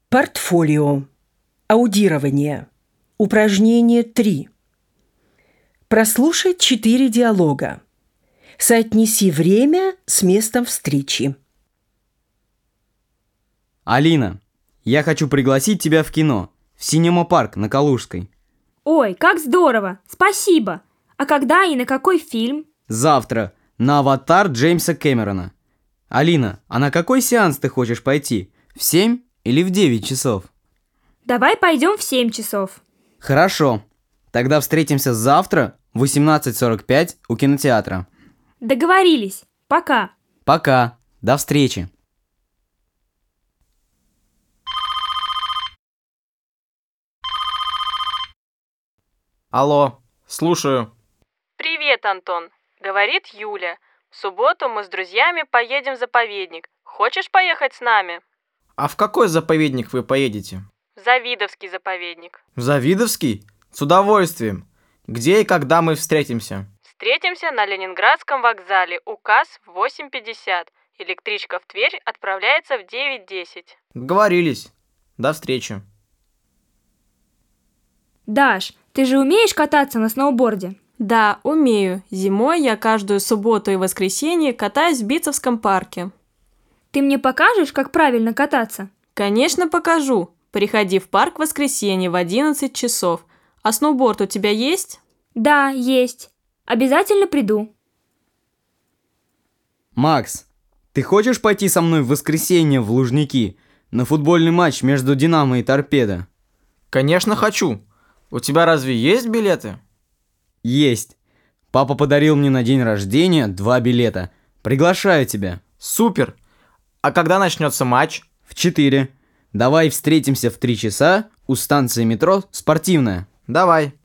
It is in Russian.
Портфолио. Аудирование. Упражнение 3. Прослушай 4 диалога. Соотнеси время с местом встречи. Алина, я хочу пригласить тебя в кино, в Синема-парк на Калужской. Ой, как здорово! Спасибо! А когда и на какой фильм? Завтра на «Аватар» Джеймса Кэмерона. Алина, а на какой сеанс ты хочешь пойти? В 7 или в 9 часов? Давай пойдем в 7 часов. Хорошо. Тогда встретимся завтра в 18:45 у кинотеатра. Договорились. Пока. Пока. До встречи. Алло, слушаю. Привет, Антон. Говорит Юля. В субботу мы с друзьями поедем в заповедник. Хочешь поехать с нами? А в какой заповедник вы поедете? В Завидовский заповедник. В Завидовский? С удовольствием. Где и когда мы встретимся? Встретимся на Ленинградском вокзале. Указ в 8:50. Электричка в Тверь отправляется в 9:10. Договорились. До встречи. Даш, ты же умеешь кататься на сноуборде? Да, умею. Зимой я каждую субботу и воскресенье катаюсь в Битцевском парке. Ты мне покажешь, как правильно кататься? Конечно, покажу. Приходи в парк в воскресенье в 11 часов. А сноуборд у тебя есть? Да, есть. Обязательно приду. Макс, ты хочешь пойти со мной в воскресенье в Лужники на футбольный матч между «Динамо» и «Торпедо»? Конечно, хочу. У тебя разве есть билеты? Есть. Папа подарил мне на день рождения 2 билета. Приглашаю тебя. Супер. А когда начнется матч? В 4. Давай встретимся в 3 часа у станции метро «Спортивная». Давай.